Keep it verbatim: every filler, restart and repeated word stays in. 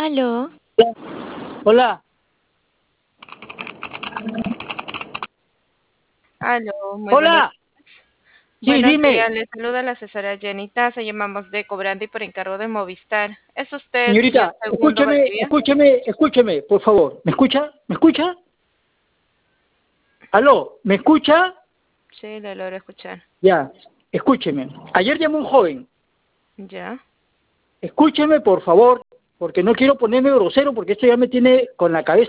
Aló. Hola. Aló, muy buenos Hola. días. Sí, Buenos días, dime. le saluda la asesora Jenita, se llamamos de Cobrando y por encargo de Movistar. ¿Es usted el señor Señorita, Segundo escúcheme, Valdivia? escúcheme, escúcheme, por favor. ¿Me escucha? ¿Me escucha? Aló, ¿me escucha? Sí, le logro escuchar. Ya, escúcheme. Ayer llamó un joven. ¿Ya? Escúcheme, por favor, porque no quiero ponerme grosero, porque esto ya me tiene con la cabeza